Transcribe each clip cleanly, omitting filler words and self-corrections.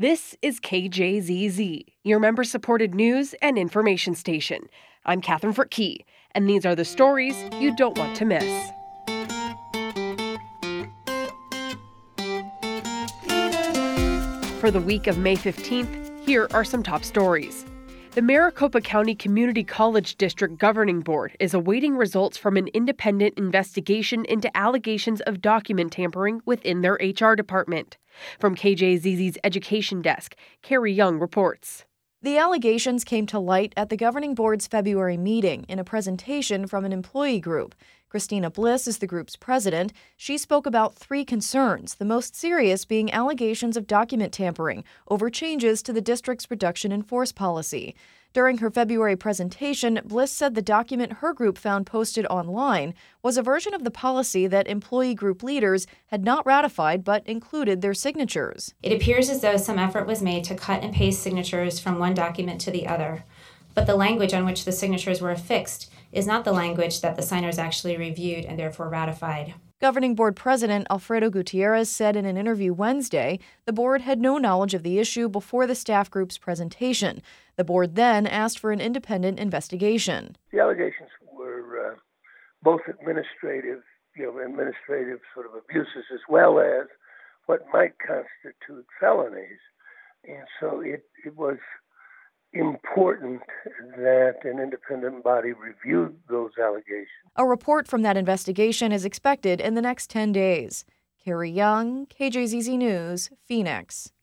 This is KJZZ, your member-supported news and information station. I'm Catherine Furtkey, and these are the stories you don't want to miss. For the week of May 15th, here are some top stories. The Maricopa County Community College District Governing Board is awaiting results from an independent investigation into allegations of document tampering within their HR department. From KJZZ's Education Desk, Carrie Young reports. The allegations came to light at the Governing Board's February meeting in a presentation from an employee group. Christina Bliss is the group's president. She spoke about three concerns, the most serious being allegations of document tampering over changes to the district's reduction in force policy. During her February presentation, Bliss said the document her group found posted online was a version of the policy that employee group leaders had not ratified but included their signatures. It appears as though some effort was made to cut and paste signatures from one document to the other, but the language on which the signatures were affixed is not the language that the signers actually reviewed and therefore ratified. Governing Board President Alfredo Gutierrez said in an interview Wednesday the board had no knowledge of the issue before the staff group's presentation. The board then asked for an independent investigation. The allegations were both administrative sort of abuses as well as what might constitute felonies. And so it was important that an independent body reviewed those allegations. A report from that investigation is expected in the next 10 days. Carrie Young, KJZZ News, Phoenix.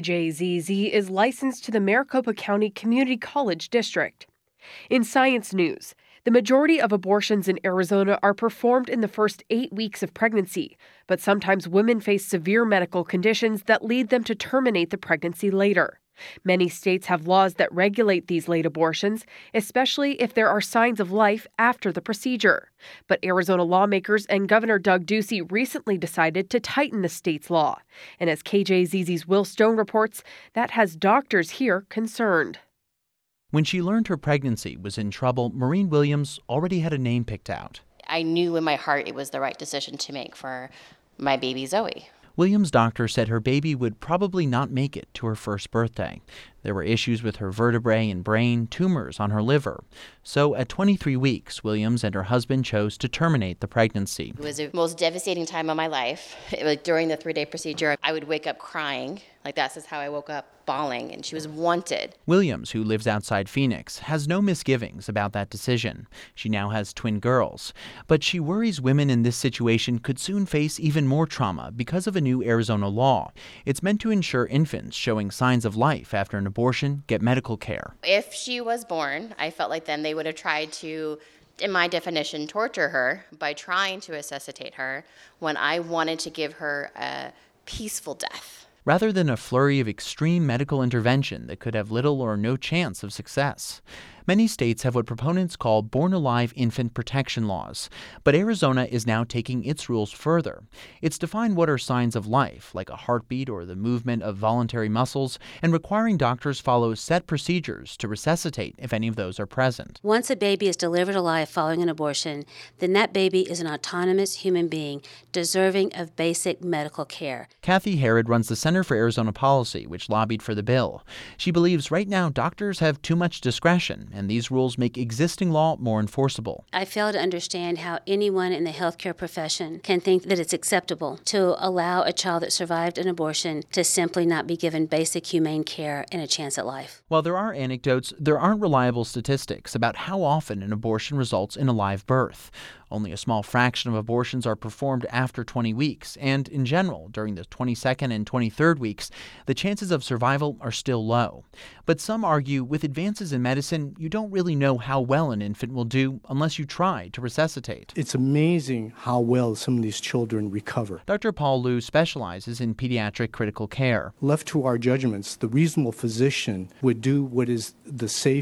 KJZZ is licensed to the Maricopa County Community College District. In science news, the majority of abortions in Arizona are performed in the first 8 weeks of pregnancy, but sometimes women face severe medical conditions that lead them to terminate the pregnancy later. Many states have laws that regulate these late abortions, especially if there are signs of life after the procedure. But Arizona lawmakers and Governor Doug Ducey recently decided to tighten the state's law. And as KJZZ's Will Stone reports, that has doctors here concerned. When she learned her pregnancy was in trouble, Maureen Williams already had a name picked out. I knew in my heart it was the right decision to make for my baby Zoe. Williams' doctor said her baby would probably not make it to her first birthday. There were issues with her vertebrae and brain, tumors on her liver. So at 23 weeks, Williams and her husband chose to terminate the pregnancy. It was the most devastating time of my life. During the 3-day procedure, I would wake up crying. That's just how I woke up, bawling, and she was wanted. Williams, who lives outside Phoenix, has no misgivings about that decision. She now has twin girls. But she worries women in this situation could soon face even more trauma because of a new Arizona law. It's meant to ensure infants showing signs of life after an abortion get medical care. If she was born, I felt like then they would have tried to, in my definition, torture her by trying to resuscitate her when I wanted to give her a peaceful death. Rather than a flurry of extreme medical intervention that could have little or no chance of success. Many states have what proponents call born-alive infant protection laws, but Arizona is now taking its rules further. It's defined what are signs of life, like a heartbeat or the movement of voluntary muscles, and requiring doctors follow set procedures to resuscitate if any of those are present. Once a baby is delivered alive following an abortion, then that baby is an autonomous human being deserving of basic medical care. Kathy Herod runs the Center for Arizona Policy, which lobbied for the bill. She believes right now doctors have too much discretion, and these rules make existing law more enforceable. I fail to understand how anyone in the healthcare profession can think that it's acceptable to allow a child that survived an abortion to simply not be given basic humane care and a chance at life. While there are anecdotes, there aren't reliable statistics about how often an abortion results in a live birth. Only a small fraction of abortions are performed after 20 weeks, and in general, during the 22nd and 23rd weeks, the chances of survival are still low. But some argue with advances in medicine, you don't really know how well an infant will do unless you try to resuscitate. It's amazing how well some of these children recover. Dr. Paul Liu specializes in pediatric critical care. Left to our judgments, the reasonable physician would do what is the safe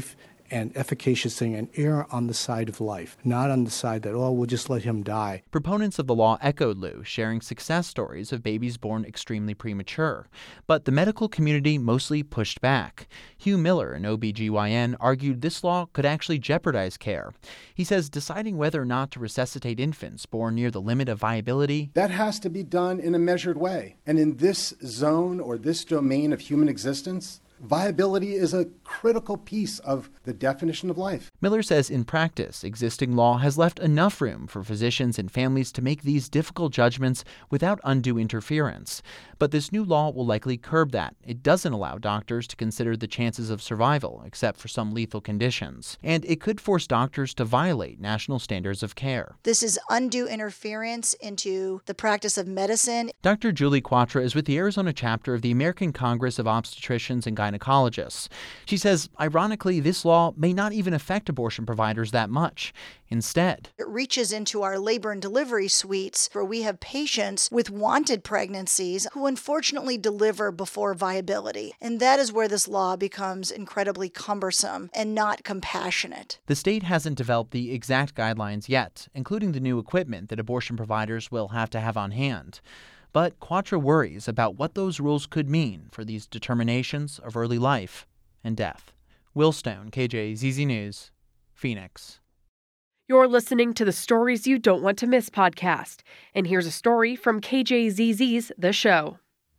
and efficacious thing and err on the side of life, not on the side that, oh, we'll just let him die. Proponents of the law echoed Liu, sharing success stories of babies born extremely premature. But the medical community mostly pushed back. Hugh Miller, an OBGYN, argued this law could actually jeopardize care. He says deciding whether or not to resuscitate infants born near the limit of viability, that has to be done in a measured way. And in this zone or this domain of human existence, viability is a critical piece of the definition of life. Miller says in practice, existing law has left enough room for physicians and families to make these difficult judgments without undue interference. But this new law will likely curb that. It doesn't allow doctors to consider the chances of survival, except for some lethal conditions. And it could force doctors to violate national standards of care. This is undue interference into the practice of medicine. Dr. Julie Quatra is with the Arizona chapter of the American Congress of Obstetricians and Gynecologists. She says, ironically, this law may not even affect abortion providers that much. Instead, it reaches into our labor and delivery suites where we have patients with wanted pregnancies who unfortunately deliver before viability. And that is where this law becomes incredibly cumbersome and not compassionate. The state hasn't developed the exact guidelines yet, including the new equipment that abortion providers will have to have on hand. But Quatra worries about what those rules could mean for these determinations of early life and death. Will Stone, KJZZ News, Phoenix. You're listening to the Stories You Don't Want to Miss podcast. And here's a story from KJZZ's The Show.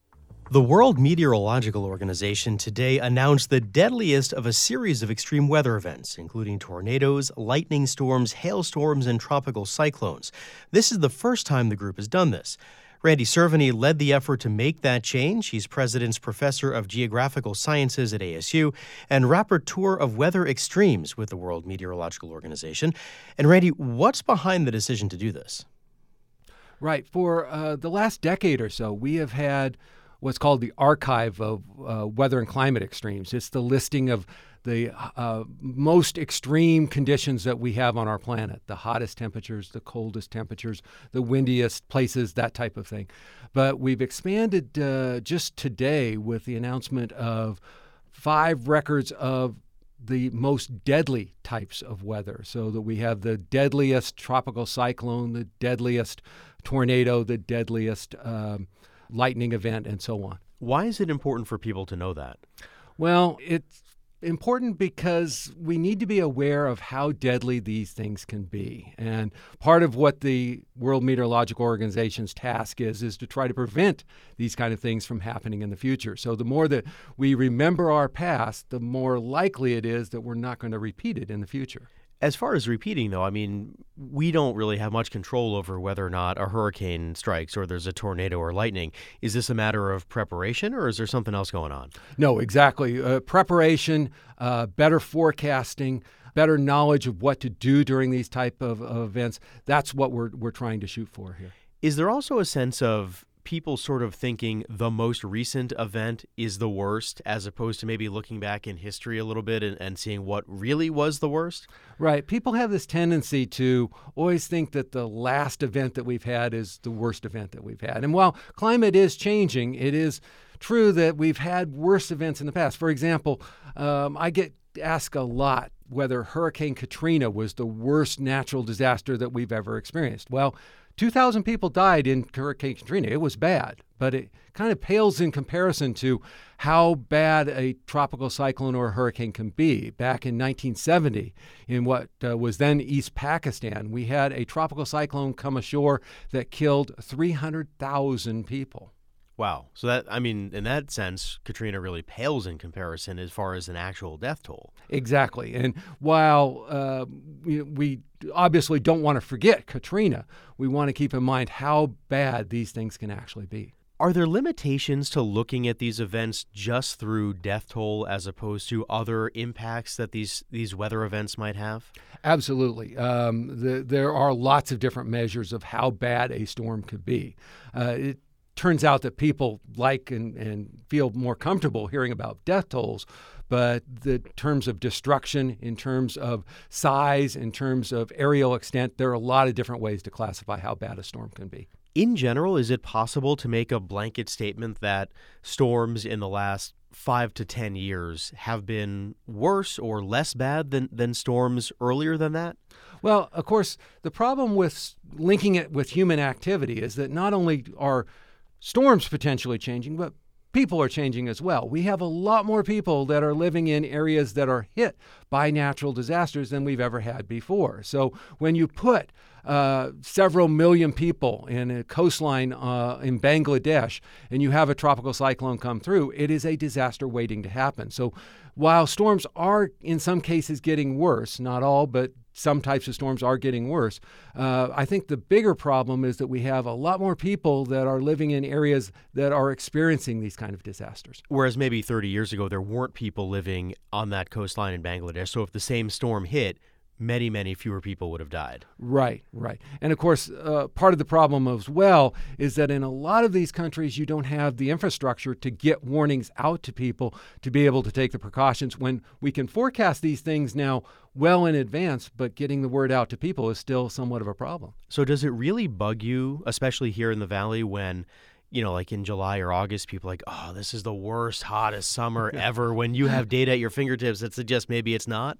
The World Meteorological Organization today announced the deadliest of a series of extreme weather events, including tornadoes, lightning storms, hailstorms, and tropical cyclones. This is the first time the group has done this. Randy Cerveny led the effort to make that change. He's President's Professor of Geographical Sciences at ASU and Rapporteur of Weather Extremes with the World Meteorological Organization. And Randy, what's behind the decision to do this? Right. For the last decade or so, we have had what's called the Archive of Weather and Climate Extremes. It's the listing of the most extreme conditions that we have on our planet, the hottest temperatures, the coldest temperatures, the windiest places, that type of thing. But we've expanded just today with the announcement of 5 records of the most deadly types of weather, so that we have the deadliest tropical cyclone, the deadliest tornado, the deadliest lightning event, and so on. Why is it important for people to know that? Well, it's important because we need to be aware of how deadly these things can be. And part of what the World Meteorological Organization's task is to try to prevent these kind of things from happening in the future. So the more that we remember our past, the more likely it is that we're not going to repeat it in the future. As far as repeating, though, I mean, we don't really have much control over whether or not a hurricane strikes or there's a tornado or lightning. Is this a matter of preparation, or is there something else going on? No, exactly. Preparation, better forecasting, better knowledge of what to do during these type of events. That's what we're trying to shoot for here. Is there also a sense of people sort of thinking the most recent event is the worst, as opposed to maybe looking back in history a little bit and seeing what really was the worst? Right. People have this tendency to always think that the last event that we've had is the worst event that we've had. And while climate is changing, it is true that we've had worse events in the past. For example, I get asked a lot whether Hurricane Katrina was the worst natural disaster that we've ever experienced. Well, 2,000 people died in Hurricane Katrina. It was bad, but it kind of pales in comparison to how bad a tropical cyclone or a hurricane can be. Back in 1970, in what was then East Pakistan, we had a tropical cyclone come ashore that killed 300,000 people. Wow. So that, I mean, in that sense, Katrina really pales in comparison as far as an actual death toll. Exactly. And while we obviously don't want to forget Katrina, we want to keep in mind how bad these things can actually be. Are there limitations to looking at these events just through death toll as opposed to other impacts that these weather events might have? Absolutely. There are lots of different measures of how bad a storm could be. It turns out that people like and feel more comfortable hearing about death tolls, but the terms of destruction, in terms of size, in terms of aerial extent, there are a lot of different ways to classify how bad a storm can be. In general, is it possible to make a blanket statement that storms in the last 5 to 10 years have been worse or less bad than storms earlier than that? Well, of course, the problem with linking it with human activity is that not only are storms potentially changing, but people are changing as well. We have a lot more people that are living in areas that are hit by natural disasters than we've ever had before. So when you put several million people in a coastline in Bangladesh and you have a tropical cyclone come through, it is a disaster waiting to happen. So while storms are in some cases getting worse, not all, but some types of storms are getting worse, I think the bigger problem is that we have a lot more people that are living in areas that are experiencing these kind of disasters. Whereas maybe 30 years ago, there weren't people living on that coastline in Bangladesh. So if the same storm hit, many, many fewer people would have died. Right. And of course, part of the problem as well is that in a lot of these countries, you don't have the infrastructure to get warnings out to people to be able to take the precautions when we can forecast these things now well in advance, but getting the word out to people is still somewhat of a problem. So does it really bug you, especially here in the Valley, when like in July or August, people are like, oh, this is the worst, hottest summer ever, when you have data at your fingertips that suggests maybe it's not?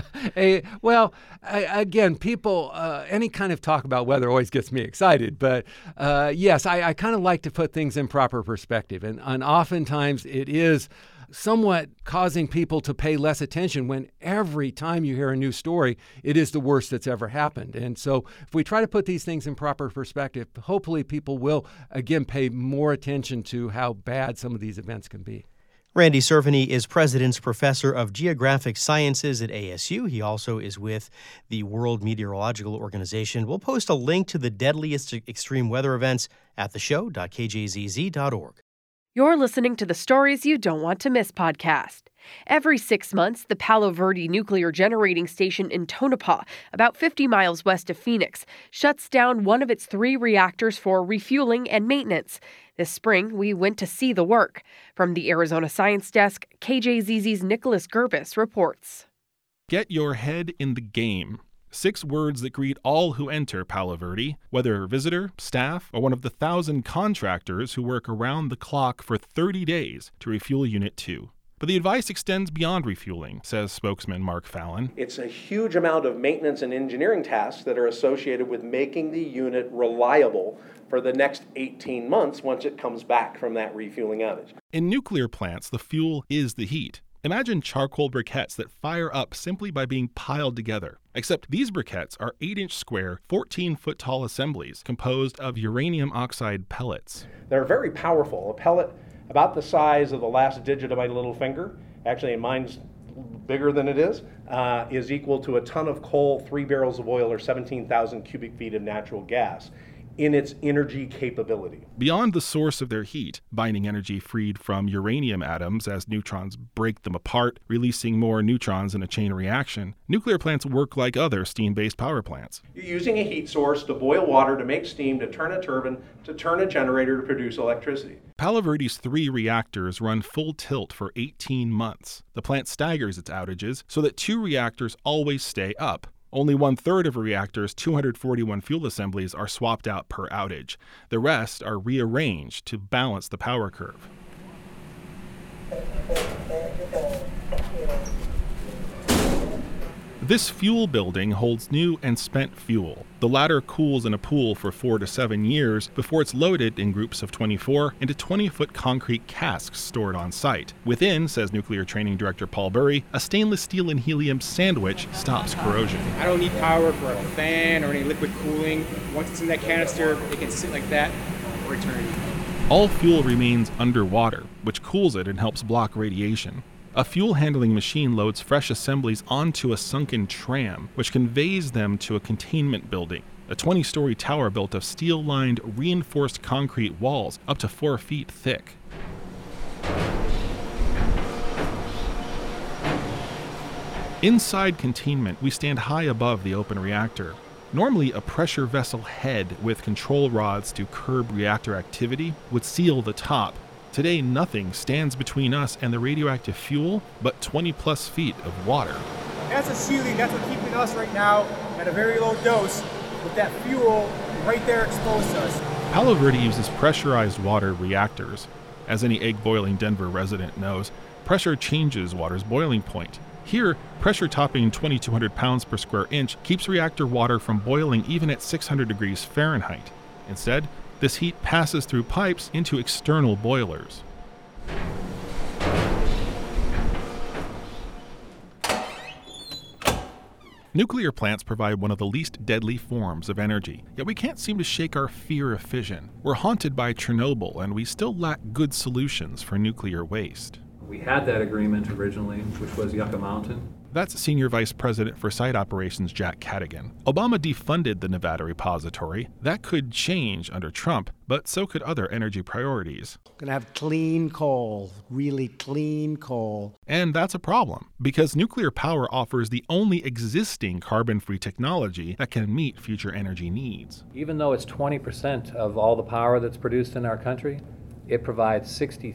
Again, people, any kind of talk about weather always gets me excited. But yes, I kind of like to put things in proper perspective. And oftentimes it is somewhat causing people to pay less attention when every time you hear a new story, it is the worst that's ever happened. And so if we try to put these things in proper perspective, hopefully people will, again, pay more attention to how bad some of these events can be. Randy Cerveny is President's Professor of Geographic Sciences at ASU. He also is with the World Meteorological Organization. We'll post a link to the deadliest extreme weather events at theshow.kjzz.org. You're listening to the Stories You Don't Want to Miss podcast. Every 6 months, the Palo Verde Nuclear Generating Station in Tonopah, about 50 miles west of Phoenix, shuts down one of its 3 reactors for refueling and maintenance. This spring, we went to see the work. From the Arizona Science Desk, KJZZ's Nicholas Gerbis reports. Get your head in the game. 6 words that greet all who enter Palo Verde, whether a visitor, staff, or one of the 1,000 contractors who work around the clock for 30 days to refuel Unit 2. But the advice extends beyond refueling, says spokesman Mark Fallon. It's a huge amount of maintenance and engineering tasks that are associated with making the unit reliable for the next 18 months once it comes back from that refueling outage. In nuclear plants, the fuel is the heat. Imagine charcoal briquettes that fire up simply by being piled together. Except these briquettes are 8-inch square, 14-foot tall assemblies composed of uranium oxide pellets. They're very powerful. A pellet about the size of the last digit of my little finger, actually mine's bigger than it is equal to a ton of coal, 3 barrels of oil, or 17,000 cubic feet of natural gas in its energy capability. Beyond the source of their heat, binding energy freed from uranium atoms as neutrons break them apart, releasing more neutrons in a chain reaction, nuclear plants work like other steam-based power plants. You're using a heat source to boil water to make steam, to turn a turbine, to turn a generator to produce electricity. Palo Verde's 3 reactors run full tilt for 18 months. The plant staggers its outages so that 2 reactors always stay up. Only 1/3 of a reactor's 241 fuel assemblies are swapped out per outage. The rest are rearranged to balance the power curve. This fuel building holds new and spent fuel. The latter cools in a pool for 4 to 7 years before it's loaded in groups of 24 into 20-foot concrete casks stored on site. Within, says Nuclear Training Director Paul Burry, a stainless steel and helium sandwich stops corrosion. I don't need power for a fan or any liquid cooling. Once it's in that canister, it can sit like that for eternity. All fuel remains underwater, which cools it and helps block radiation. A fuel handling machine loads fresh assemblies onto a sunken tram, which conveys them to a containment building, a 20-story tower built of steel-lined, reinforced concrete walls up to 4 feet thick. Inside containment, we stand high above the open reactor. Normally, a pressure vessel head with control rods to curb reactor activity would seal the top. Today, nothing stands between us and the radioactive fuel but 20-plus feet of water. That's a ceiling. That's what's keeping us right now at a very low dose with that fuel right there exposed to us. Palo Verde uses pressurized water reactors. As any egg-boiling Denver resident knows, pressure changes water's boiling point. Here, pressure topping 2,200 pounds per square inch keeps reactor water from boiling even at 600 degrees Fahrenheit. Instead, this heat passes through pipes into external boilers. Nuclear plants provide one of the least deadly forms of energy, yet we can't seem to shake our fear of fission. We're haunted by Chernobyl, and we still lack good solutions for nuclear waste. We had that agreement originally, which was Yucca Mountain. That's Senior Vice President for Site Operations Jack Cadigan. Obama defunded the Nevada repository. That could change under Trump, but so could other energy priorities. Going to have clean coal, really clean coal. And that's a problem, because nuclear power offers the only existing carbon-free technology that can meet future energy needs. Even though it's 20% of all the power that's produced in our country, it provides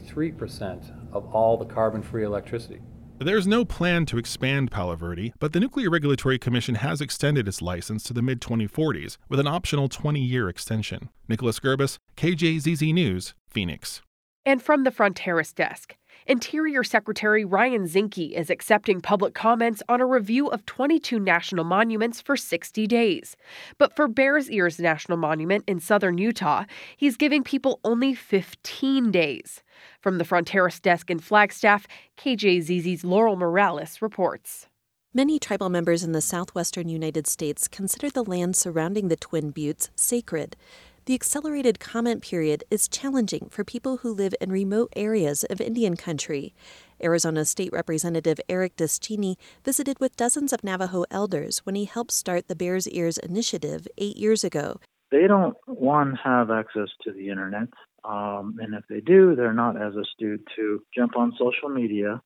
63% of all the carbon-free electricity. There's no plan to expand Palo Verde, but the Nuclear Regulatory Commission has extended its license to the mid-2040s with an optional 20-year extension. Nicholas Gerbis, KJZZ News, Phoenix. And from the Fronteras desk, Interior Secretary Ryan Zinke is accepting public comments on a review of 22 national monuments for 60 days. But for Bears Ears National Monument in southern Utah, he's giving people only 15 days. From the Fronteras desk in Flagstaff, KJZZ's Laurel Morales reports. Many tribal members in the southwestern United States consider the land surrounding the Twin Buttes sacred. The accelerated comment period is challenging for people who live in remote areas of Indian country. Arizona State Representative Eric Deschini visited with dozens of Navajo elders when he helped start the Bears Ears initiative 8 years ago. They don't, one, have access to the internet. And if they do, they're not as astute to jump on social media.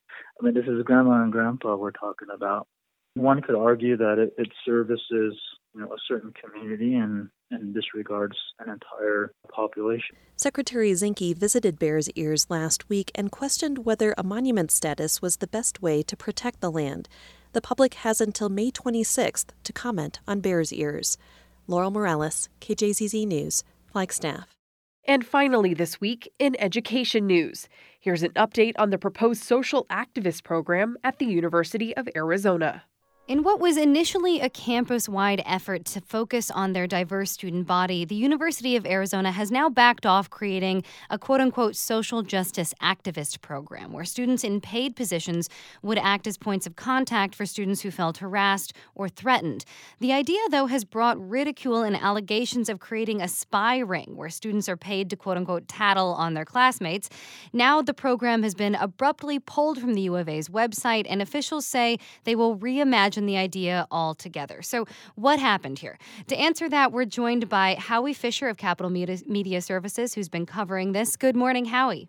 I mean, this is grandma and grandpa we're talking about. One could argue that it services, a certain community and disregards an entire population. Secretary Zinke visited Bears Ears last week and questioned whether a monument status was the best way to protect the land. The public has until May 26th to comment on Bears Ears. Laurel Morales, KJZZ News, Flagstaff. And finally this week, in education news, here's an update on the proposed social activist program at the University of Arizona. In what was initially a campus-wide effort to focus on their diverse student body, the University of Arizona has now backed off creating a quote-unquote social justice activist program where students in paid positions would act as points of contact for students who felt harassed or threatened. The idea, though, has brought ridicule and allegations of creating a spy ring where students are paid to quote-unquote tattle on their classmates. Now the program has been abruptly pulled from the U of A's website, and officials say they will reimagine the idea altogether. So what happened here? To answer that, we're joined by Howie Fisher of Capital Media Services, who's been covering this. Good morning, Howie.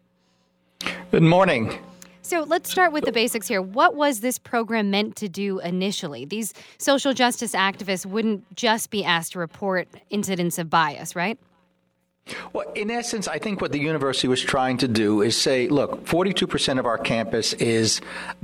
Good morning. So let's start with the basics here. What was this program meant to do initially? These social justice activists wouldn't just be asked to report incidents of bias, right? Well, in essence, I think what the university was trying to do is say, look, 42% of our campus is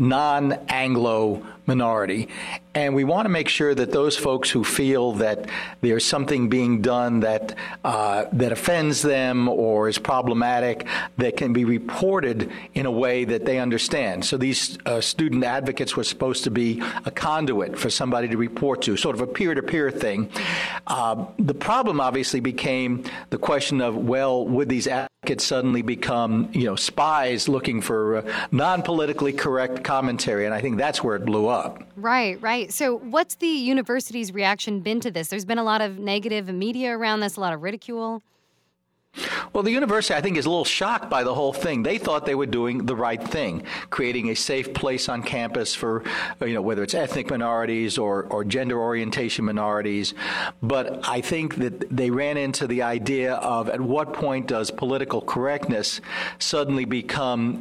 non-Anglo minority, and we want to make sure that those folks who feel that there's something being done that offends them or is problematic, that can be reported in a way that they understand. So these student advocates were supposed to be a conduit for somebody to report to, sort of a peer-to-peer thing. The problem obviously became the question of, well, would these advocates suddenly become, spies looking for non-politically correct commentary? And I think that's where it blew up. Right. So what's the university's reaction been to this? There's been a lot of negative media around this, a lot of ridicule. Well, the university, I think, is a little shocked by the whole thing. They thought they were doing the right thing, creating a safe place on campus for, whether it's ethnic minorities or gender orientation minorities. But I think that they ran into the idea of at what point does political correctness suddenly become,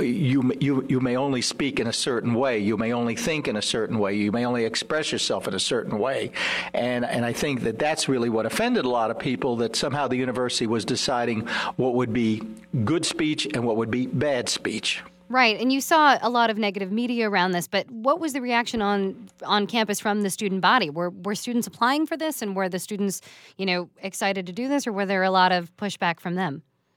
you may only speak in a certain way, you may only think in a certain way, you may only express yourself in a certain way. And I think that that's really what offended a lot of people, that somehow the university was deciding what would be good speech and what would be bad speech. Right, and you saw a lot of negative media around this, but what was the reaction on campus from the student body? Were students applying for this, and were the students, excited to do this, or were there a lot of pushback from them?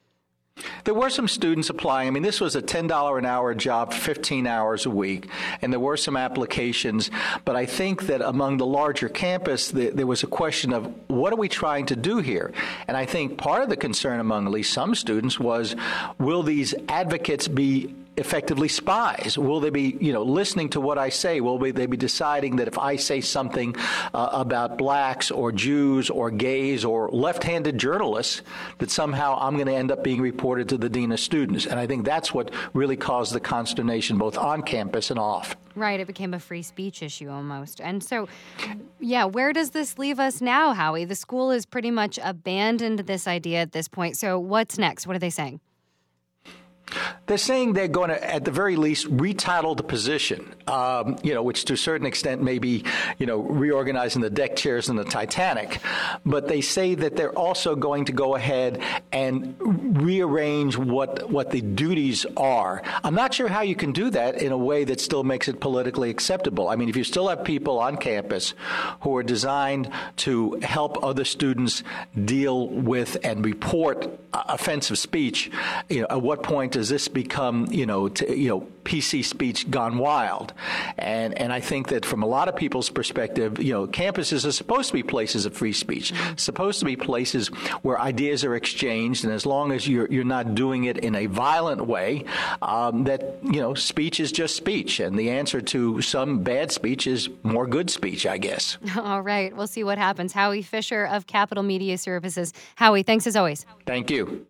There were some students applying. I mean, this was a $10 an hour job, 15 hours a week, and there were some applications. But I think that among the larger campus, there was a question of what are we trying to do here? And I think part of the concern among at least some students was, will these advocates be effectively spies? Will they be, listening to what I say? Will they be deciding that if I say something about blacks or Jews or gays or left-handed journalists, that somehow I'm going to end up being reported to the dean of students? And I think that's what really caused the consternation both on campus and off. Right, it became a free speech issue almost. And so, where does this leave us now, Howie? The school has pretty much abandoned this idea at this point. So what's next? What are they saying? They're saying they're going to, at the very least, retitle the position, which to a certain extent may be, reorganizing the deck chairs in the Titanic. But they say that they're also going to go ahead and rearrange what the duties are. I'm not sure how you can do that in a way that still makes it politically acceptable. I mean, if you still have people on campus who are designed to help other students deal with and report offensive speech, at what point does this become, PC speech gone wild? And I think that from a lot of people's perspective, campuses are supposed to be places of free speech, supposed to be places where ideas are exchanged, and as long as you're not doing it in a violent way, that speech is just speech, and the answer to some bad speech is more good speech, I guess. All right, we'll see what happens. Howie Fisher of Capital Media Services. Howie, thanks as always. Thank you.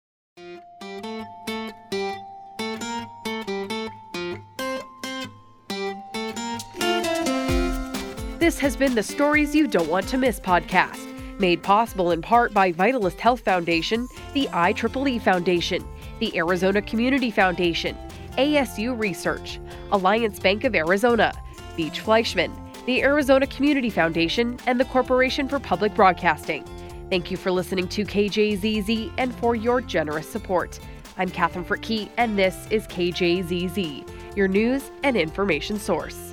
This has been the Stories You Don't Want to Miss podcast, made possible in part by Vitalist Health Foundation, the IEEE Foundation, the Arizona Community Foundation, ASU Research, Alliance Bank of Arizona, Beach Fleischman, the Arizona Community Foundation, and the Corporation for Public Broadcasting. Thank you for listening to KJZZ and for your generous support. I'm Catherine Frickey, and this is KJZZ, your news and information source.